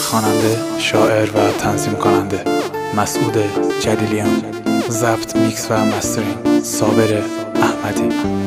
خواننده، شاعر و تنظیم کننده مسعود جلیلیان. ضبط، میکس و مسترینگ صابر احمدی.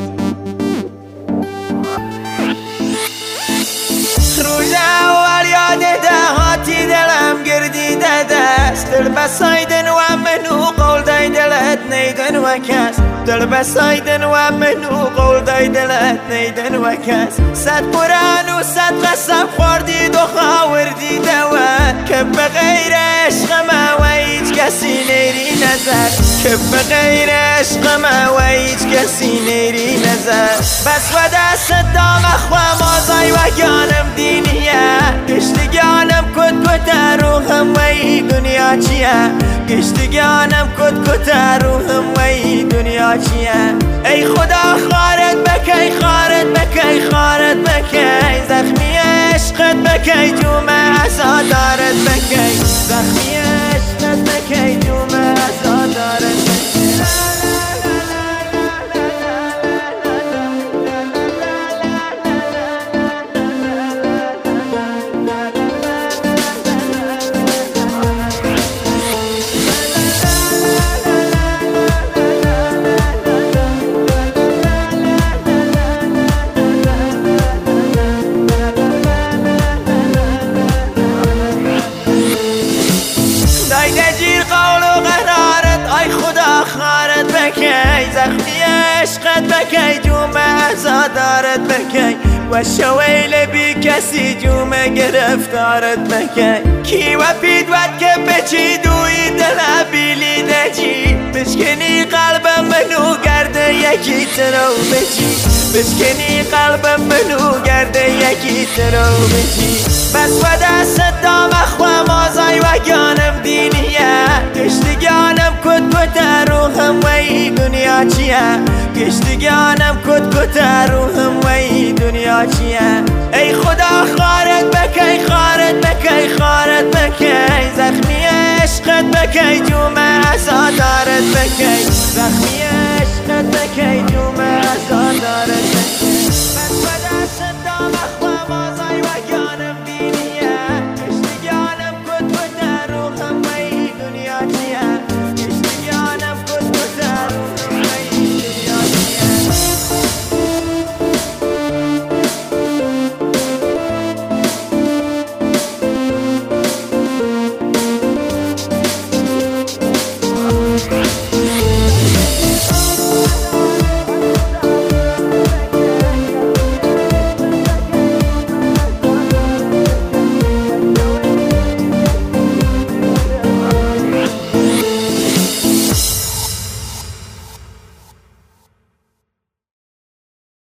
روز اول یاد دهاتی دلم گردیده دست، دل بسایدن و منو قول دای دلت نیدن و کس، دل بسایدن و منو قول دای دلت نیدن و کس. صد قرآن و صد قسم خوردید و خاوردی دوت که بغیر عشق ما و هیچ کسی نیری نظر، که بغیر عشق ما و هیچ کسی نیری نظر. بس و دست دام اخوام آزای و گانم دینیه، گشتگانم کت کت روحم و ای دنیا چیه، گشتگانم کت کت روحم و ای دنیا چیه. ای خدا خارت بکی، خارت بکی، خارت بکی، زخمی عشقت بکی، جوم عزادارت بکی، زخمی عشقت بکی، جوم عزادارت بکی. زخمی عشقت بکی، جوم عزادارت بکی، و شویل بی کسی جوم گرفتارت بکی. کی و پیدوت که بچی دوی دل بیلی دجی، بشکنی قلبم منو گرده یکی ترو بچی، بشکنی قلبم منو گرده یکی ترو بچی. بس و دست دام اخوام آزای و گانم دینیه، گشتگانم کت کت روحم و ای دنیا چیه، گشتگانم کت کت روحم و ای دنیا چیه. ای خدا خارت بکی، خارت بکی، خارت بکی، زخمی عشقت بکی، جوم عزادارت بکی، زخمی عشقت بکی، جوم